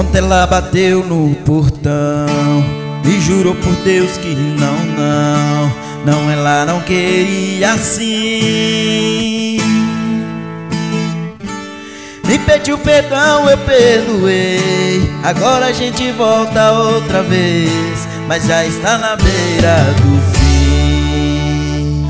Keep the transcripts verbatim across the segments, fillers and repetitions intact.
Ontem ela bateu no portão e jurou por Deus que não, não, não, ela não queria assim. Me pediu perdão, eu perdoei, agora a gente volta outra vez, mas já está na beira do fim.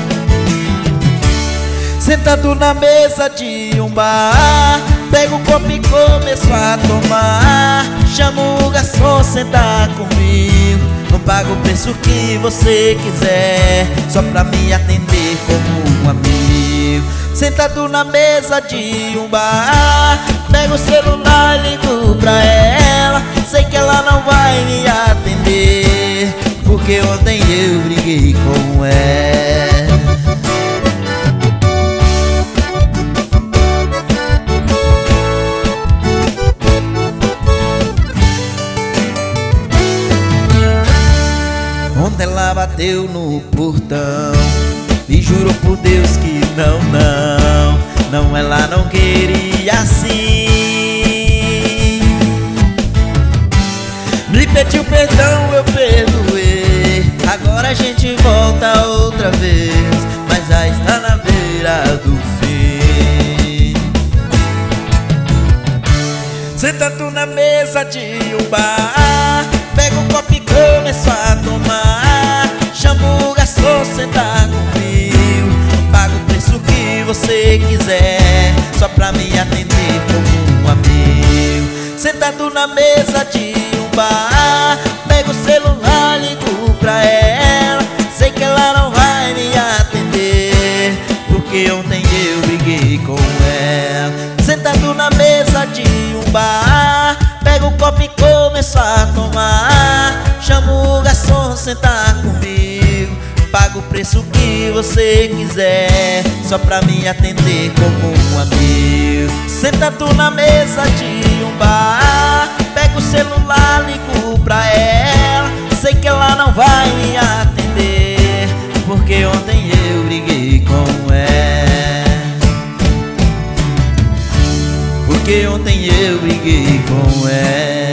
Sentado na mesa de um bar, pego o copo e começo a tomar. Chamo o garçom, senta comigo, não pago o preço que você quiser, só pra me atender como um amigo. Sentado na mesa de um bar, pego o celular e ligo pra ela. Sei que ela não vai me atender, porque ontem eu briguei com ela. Ontem ela bateu no portão e jurou por Deus que não, não, não, ela não queria assim. Me pediu perdão, eu perdoei, agora a gente volta outra vez, mas já está na beira do fim. Sentado na mesa de um bar, pego um copo e começo a tomar. Chamo o garçom, senta comigo, pago o preço que você quiser, só pra me atender como um amigo. Sentado na mesa de um bar, pego o celular, ligo pra ela. Sei que ela não vai me atender, porque ontem eu briguei com ela. Sentado na mesa de um bar, pego o copo e começo a tomar. Chamo o garçom, senta comigo, pago o preço que você quiser, só pra me atender como um amigo. Sentado na mesa de um bar, pego o celular, ligo pra ela. Sei que ela não vai me atender, porque ontem eu briguei com ela. Porque ontem eu briguei com ela.